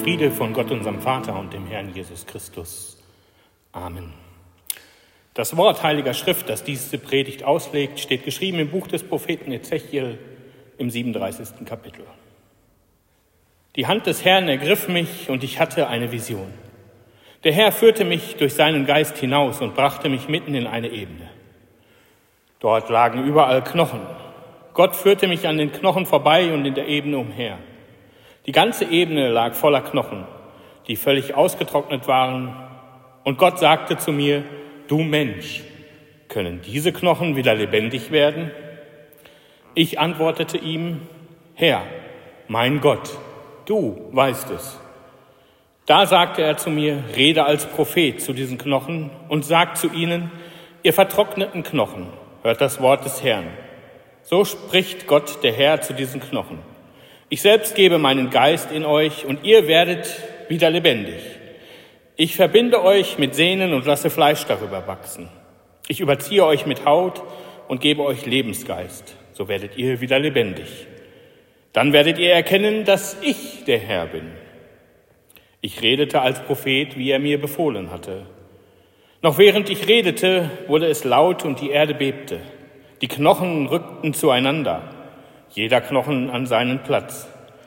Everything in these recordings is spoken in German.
Friede von Gott, unserem Vater und dem Herrn Jesus Christus. Amen. Das Wort Heiliger Schrift, das diese Predigt auslegt, steht geschrieben im Buch des Propheten Ezechiel im 37. Kapitel. Die Hand des Herrn ergriff mich und ich hatte eine Vision. Der Herr führte mich durch seinen Geist hinaus und brachte mich mitten in eine Ebene. Dort lagen überall Knochen. Gott führte mich an den Knochen vorbei und in der Ebene umher. Die ganze Ebene lag voller Knochen, die völlig ausgetrocknet waren. Und Gott sagte zu mir: Du Mensch, können diese Knochen wieder lebendig werden? Ich antwortete ihm: Herr, mein Gott, du weißt es. Da sagte er zu mir: Rede als Prophet zu diesen Knochen und sag zu ihnen: Ihr vertrockneten Knochen, hört das Wort des Herrn. So spricht Gott, der Herr, zu diesen Knochen: Ich selbst gebe meinen Geist in euch und ihr werdet wieder lebendig. Ich verbinde euch mit Sehnen und lasse Fleisch darüber wachsen. Ich überziehe euch mit Haut und gebe euch Lebensgeist. So werdet ihr wieder lebendig. Dann werdet ihr erkennen, dass ich der Herr bin. Ich redete als Prophet, wie er mir befohlen hatte. Noch während ich redete, wurde es laut und die Erde bebte. Die Knochen rückten zueinander, jeder Knochen an seinen Platz.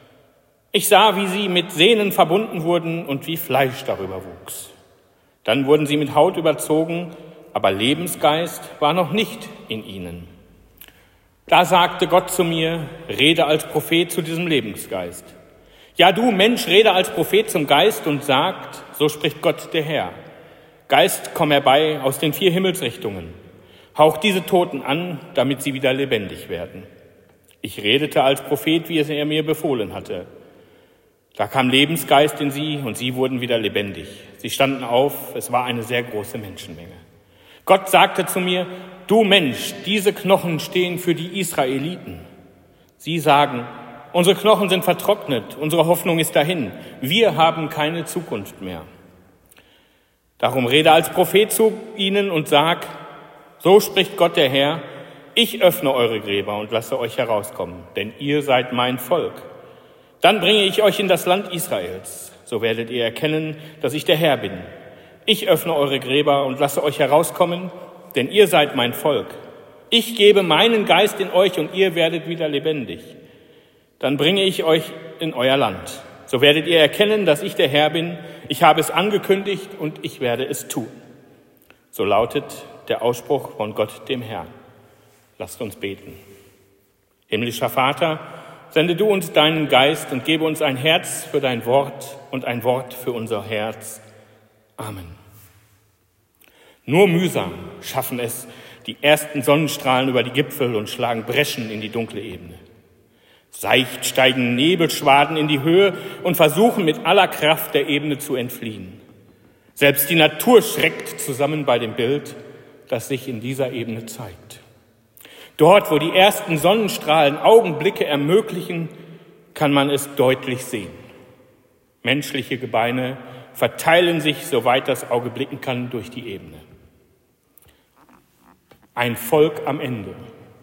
Ich sah, wie sie mit Sehnen verbunden wurden und wie Fleisch darüber wuchs. Dann wurden sie mit Haut überzogen, aber Lebensgeist war noch nicht in ihnen. Da sagte Gott zu mir: Rede als Prophet zu diesem Lebensgeist. Ja, du Mensch, rede als Prophet zum Geist und sagt: So spricht Gott der Herr. Geist, komm herbei aus den 4 Himmelsrichtungen. Hauch diese Toten an, damit sie wieder lebendig werden. Ich redete als Prophet, wie es er mir befohlen hatte. Da kam Lebensgeist in sie und sie wurden wieder lebendig. Sie standen auf, es war eine sehr große Menschenmenge. Gott sagte zu mir: Du Mensch, diese Knochen stehen für die Israeliten. Sie sagen: Unsere Knochen sind vertrocknet, unsere Hoffnung ist dahin, wir haben keine Zukunft mehr. Darum rede als Prophet zu ihnen und sag: So spricht Gott der Herr: Ich öffne eure Gräber und lasse euch herauskommen, denn ihr seid mein Volk. Dann bringe ich euch in das Land Israels. So werdet ihr erkennen, dass ich der Herr bin. Ich öffne eure Gräber und lasse euch herauskommen, denn ihr seid mein Volk. Ich gebe meinen Geist in euch und ihr werdet wieder lebendig. Dann bringe ich euch in euer Land. So werdet ihr erkennen, dass ich der Herr bin. Ich habe es angekündigt und ich werde es tun. So lautet der Ausspruch von Gott, dem Herrn. Lasst uns beten. Himmlischer Vater, sende du uns deinen Geist und gebe uns ein Herz für dein Wort und ein Wort für unser Herz. Amen. Nur mühsam schaffen es die ersten Sonnenstrahlen über die Gipfel und schlagen Breschen in die dunkle Ebene. Seicht steigen Nebelschwaden in die Höhe und versuchen mit aller Kraft der Ebene zu entfliehen. Selbst die Natur schreckt zusammen bei dem Bild, das sich in dieser Ebene zeigt. Dort, wo die ersten Sonnenstrahlen Augenblicke ermöglichen, kann man es deutlich sehen. Menschliche Gebeine verteilen sich, soweit das Auge blicken kann, durch die Ebene. Ein Volk am Ende.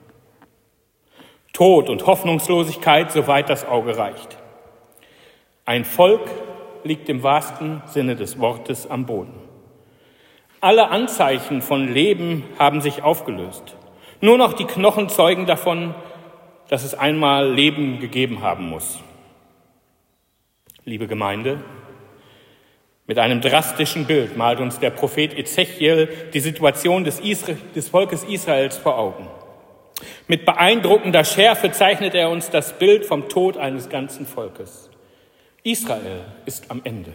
Tod und Hoffnungslosigkeit, soweit das Auge reicht. Ein Volk liegt im wahrsten Sinne des Wortes am Boden. Alle Anzeichen von Leben haben sich aufgelöst. Nur noch die Knochen zeugen davon, dass es einmal Leben gegeben haben muss. Liebe Gemeinde, mit einem drastischen Bild malt uns der Prophet Ezechiel die Situation des Volkes Israels vor Augen. Mit beeindruckender Schärfe zeichnet er uns das Bild vom Tod eines ganzen Volkes. Israel ist am Ende.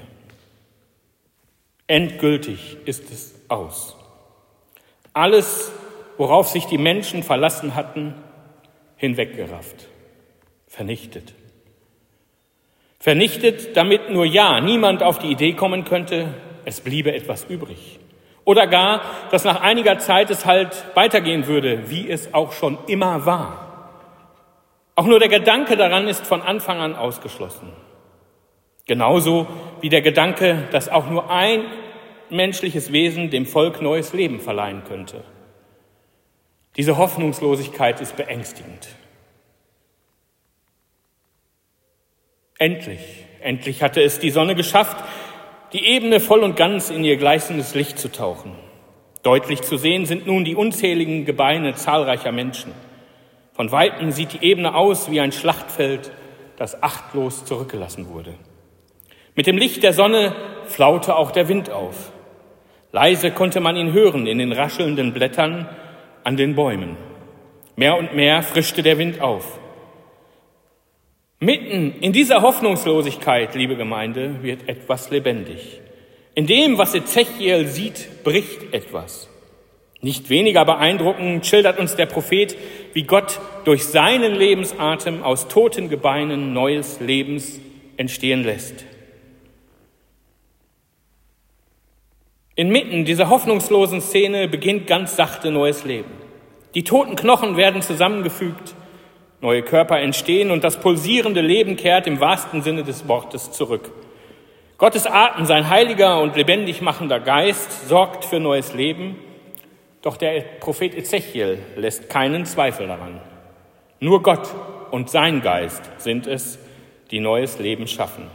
Endgültig ist es aus. Alles, worauf sich die Menschen verlassen hatten, hinweggerafft, vernichtet. Vernichtet, damit nur niemand auf die Idee kommen könnte, es bliebe etwas übrig. Oder gar, dass nach einiger Zeit es halt weitergehen würde, wie es auch schon immer war. Auch nur der Gedanke daran ist von Anfang an ausgeschlossen. Genauso wie der Gedanke, dass auch nur ein menschliches Wesen dem Volk neues Leben verleihen könnte. Diese Hoffnungslosigkeit ist beängstigend. Endlich Endlich hatte es die Sonne geschafft, die Ebene voll und ganz in ihr gleißendes Licht zu tauchen. Deutlich zu sehen sind nun die unzähligen Gebeine zahlreicher Menschen. Von Weitem sieht die Ebene aus wie ein Schlachtfeld, das achtlos zurückgelassen wurde. Mit dem Licht der Sonne flaute auch der Wind auf. Leise konnte man ihn hören in den raschelnden Blättern an den Bäumen. Mehr und mehr frischte der Wind auf. Mitten in dieser Hoffnungslosigkeit, liebe Gemeinde, wird etwas lebendig. In dem, was Ezechiel sieht, bricht etwas. Nicht weniger beeindruckend schildert uns der Prophet, wie Gott durch seinen Lebensatem aus toten Gebeinen neues Lebens entstehen lässt. Inmitten dieser hoffnungslosen Szene beginnt ganz sachte neues Leben. Die toten Knochen werden zusammengefügt, neue Körper entstehen und das pulsierende Leben kehrt im wahrsten Sinne des Wortes zurück. Gottes Atem, sein heiliger und lebendig machender Geist, sorgt für neues Leben. Doch der Prophet Ezechiel lässt keinen Zweifel daran. Nur Gott und sein Geist sind es, die neues Leben schaffen.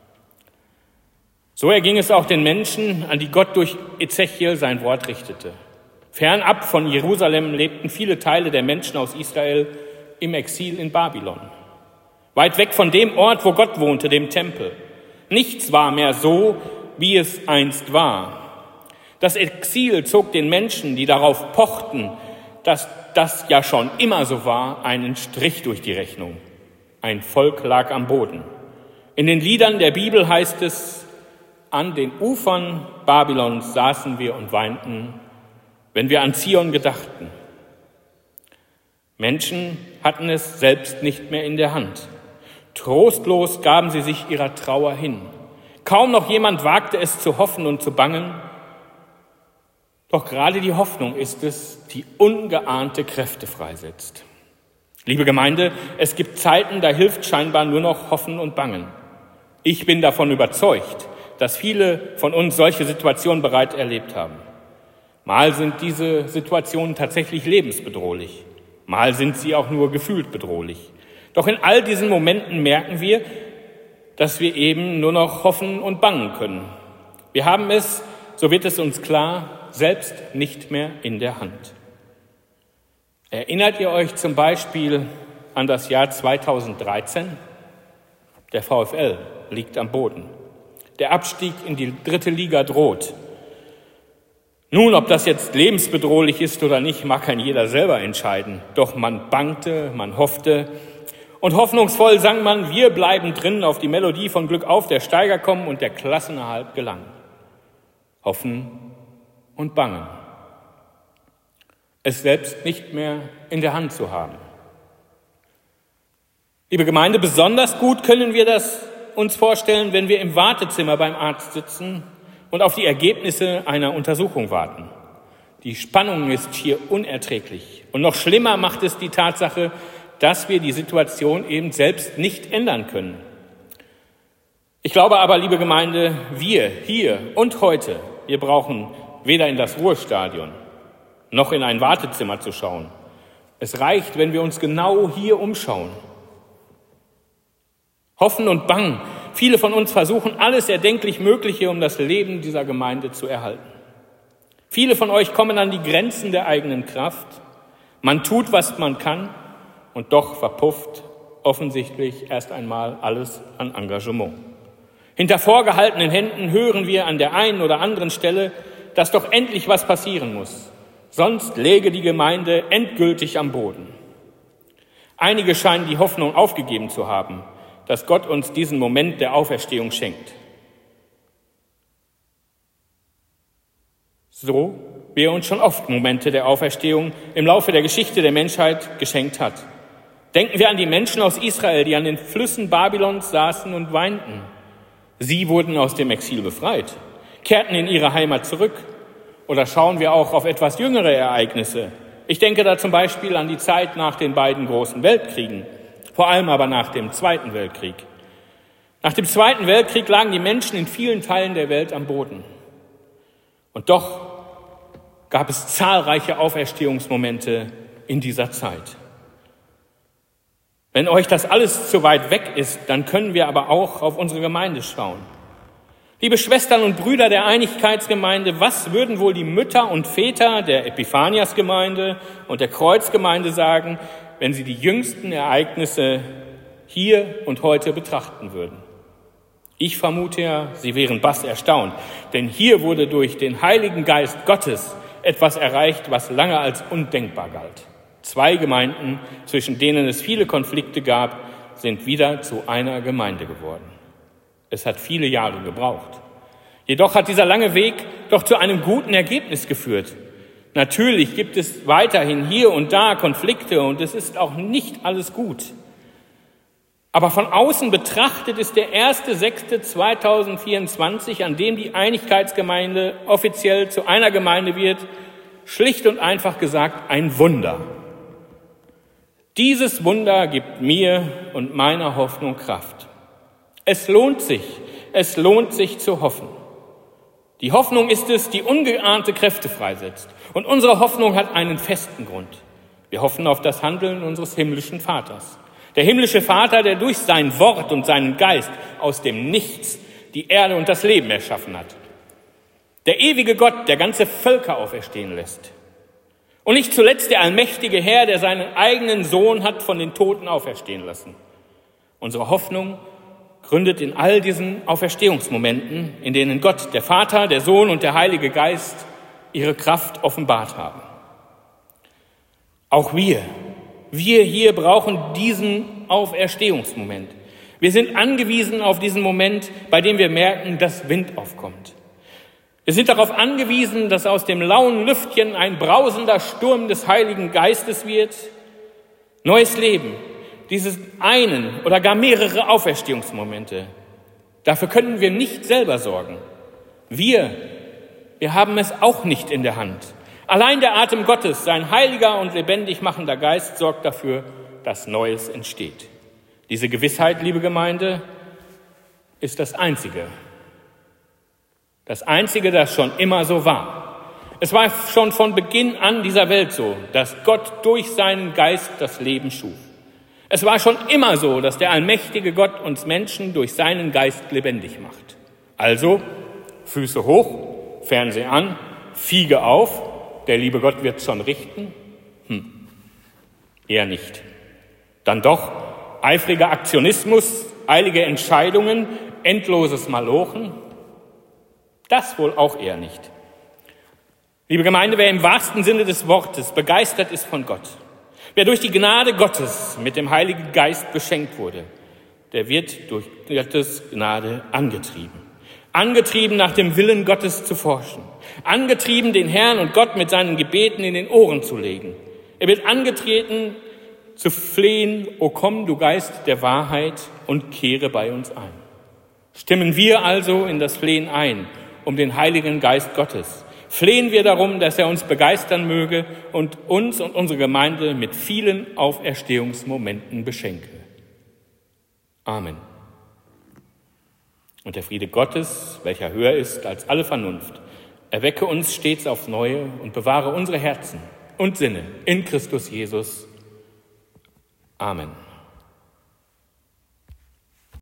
So erging es auch den Menschen, an die Gott durch Ezechiel sein Wort richtete. Fernab von Jerusalem lebten viele Teile der Menschen aus Israel im Exil in Babylon. Weit weg von dem Ort, wo Gott wohnte, dem Tempel. Nichts war mehr so, wie es einst war. Das Exil zog den Menschen, die darauf pochten, dass das ja schon immer so war, einen Strich durch die Rechnung. Ein Volk lag am Boden. In den Liedern der Bibel heißt es, an den Ufern Babylons saßen wir und weinten, wenn wir an Zion gedachten. Menschen hatten es selbst nicht mehr in der Hand. Trostlos gaben sie sich ihrer Trauer hin. Kaum noch jemand wagte es zu hoffen und zu bangen. Doch gerade die Hoffnung ist es, die ungeahnte Kräfte freisetzt. Liebe Gemeinde, es gibt Zeiten, da hilft scheinbar nur noch Hoffen und Bangen. Ich bin davon überzeugt, dass viele von uns solche Situationen bereits erlebt haben. Mal sind diese Situationen tatsächlich lebensbedrohlich. Mal sind sie auch nur gefühlt bedrohlich. Doch in all diesen Momenten merken wir, dass wir eben nur noch hoffen und bangen können. Wir haben es, so wird es uns klar, selbst nicht mehr in der Hand. Erinnert ihr euch zum Beispiel an das Jahr 2013? Der VfL liegt am Boden. Der Abstieg in die 3. Liga droht. Nun, ob das jetzt lebensbedrohlich ist oder nicht, mag kann jeder selber entscheiden. Doch man bangte, man hoffte und hoffnungsvoll sang man, wir bleiben drin, auf die Melodie von Glück auf, der Steiger kommen und der Klassenerhalt gelang. Hoffen und bangen. Es selbst nicht mehr in der Hand zu haben. Liebe Gemeinde, besonders gut können wir das uns vorstellen, wenn wir im Wartezimmer beim Arzt sitzen und auf die Ergebnisse einer Untersuchung warten. Die Spannung ist hier unerträglich. Und noch schlimmer macht es die Tatsache, dass wir die Situation eben selbst nicht ändern können. Ich glaube aber, liebe Gemeinde, wir hier und heute, wir brauchen weder in das Ruhestadion noch in ein Wartezimmer zu schauen. Es reicht, wenn wir uns genau hier umschauen. Hoffen und bangen. Viele von uns versuchen alles erdenklich Mögliche, um das Leben dieser Gemeinde zu erhalten. Viele von euch kommen an die Grenzen der eigenen Kraft. Man tut, was man kann, und doch verpufft offensichtlich erst einmal alles an Engagement. Hinter vorgehaltenen Händen hören wir an der einen oder anderen Stelle, dass doch endlich was passieren muss. Sonst läge die Gemeinde endgültig am Boden. Einige scheinen die Hoffnung aufgegeben zu haben, dass Gott uns diesen Moment der Auferstehung schenkt. So wie er uns schon oft Momente der Auferstehung im Laufe der Geschichte der Menschheit geschenkt hat. Denken wir an die Menschen aus Israel, die an den Flüssen Babylons saßen und weinten. Sie wurden aus dem Exil befreit, kehrten in ihre Heimat zurück. Oder schauen wir auch auf etwas jüngere Ereignisse. Ich denke da zum Beispiel an die Zeit nach den beiden großen Weltkriegen, vor allem aber nach dem Zweiten Weltkrieg. Nach dem Zweiten Weltkrieg lagen die Menschen in vielen Teilen der Welt am Boden. Und doch gab es zahlreiche Auferstehungsmomente in dieser Zeit. Wenn euch das alles zu weit weg ist, dann können wir aber auch auf unsere Gemeinde schauen. Liebe Schwestern und Brüder der Einigkeitsgemeinde, was würden wohl die Mütter und Väter der Epiphaniasgemeinde und der Kreuzgemeinde sagen, wenn sie die jüngsten Ereignisse hier und heute betrachten würden? Ich vermute ja, sie wären bass erstaunt, denn hier wurde durch den Heiligen Geist Gottes etwas erreicht, was lange als undenkbar galt. 2 Gemeinden, zwischen denen es viele Konflikte gab, sind wieder zu einer Gemeinde geworden. Es hat viele Jahre gebraucht. Jedoch hat dieser lange Weg doch zu einem guten Ergebnis geführt. Natürlich gibt es weiterhin hier und da Konflikte und es ist auch nicht alles gut. Aber von außen betrachtet ist der 1.6.2024, an dem die Einigkeitsgemeinde offiziell zu einer Gemeinde wird, schlicht und einfach gesagt ein Wunder. Dieses Wunder gibt mir und meiner Hoffnung Kraft. Es lohnt sich zu hoffen. Die Hoffnung ist es, die ungeahnte Kräfte freisetzt. Und unsere Hoffnung hat einen festen Grund. Wir hoffen auf das Handeln unseres himmlischen Vaters. Der himmlische Vater, der durch sein Wort und seinen Geist aus dem Nichts die Erde und das Leben erschaffen hat. Der ewige Gott, der ganze Völker auferstehen lässt. Und nicht zuletzt der allmächtige Herr, der seinen eigenen Sohn hat von den Toten auferstehen lassen. Unsere Hoffnung gründet in all diesen Auferstehungsmomenten, in denen Gott, der Vater, der Sohn und der Heilige Geist ihre Kraft offenbart haben. Auch wir hier brauchen diesen Auferstehungsmoment. Wir sind angewiesen auf diesen Moment, bei dem wir merken, dass Wind aufkommt. Wir sind darauf angewiesen, dass aus dem lauen Lüftchen ein brausender Sturm des Heiligen Geistes wird. Neues Leben, dieses einen oder gar mehrere Auferstehungsmomente. Dafür können wir nicht selber sorgen. Wir haben es auch nicht in der Hand. Allein der Atem Gottes, sein heiliger und lebendig machender Geist, sorgt dafür, dass Neues entsteht. Diese Gewissheit, liebe Gemeinde, ist das Einzige, das schon immer so war. Es war schon von Beginn an dieser Welt so, dass Gott durch seinen Geist das Leben schuf. Es war schon immer so, dass der allmächtige Gott uns Menschen durch seinen Geist lebendig macht. Also, Füße hoch, Fernseher an, Fiege auf, der liebe Gott wird schon richten? Eher nicht. Dann doch eifriger Aktionismus, eilige Entscheidungen, endloses Malochen? Das wohl auch eher nicht. Liebe Gemeinde, wer im wahrsten Sinne des Wortes begeistert ist von Gott, wer durch die Gnade Gottes mit dem Heiligen Geist beschenkt wurde, der wird durch Gottes Gnade angetrieben. Angetrieben, nach dem Willen Gottes zu forschen. Angetrieben, den Herrn und Gott mit seinen Gebeten in den Ohren zu legen. Er wird angetreten, zu flehen, o komm, du Geist der Wahrheit, und kehre bei uns ein. Stimmen wir also in das Flehen ein, um den Heiligen Geist Gottes. Flehen wir darum, dass er uns begeistern möge und uns und unsere Gemeinde mit vielen Auferstehungsmomenten beschenke. Amen. Und der Friede Gottes, welcher höher ist als alle Vernunft, erwecke uns stets aufs Neue und bewahre unsere Herzen und Sinne in Christus Jesus. Amen.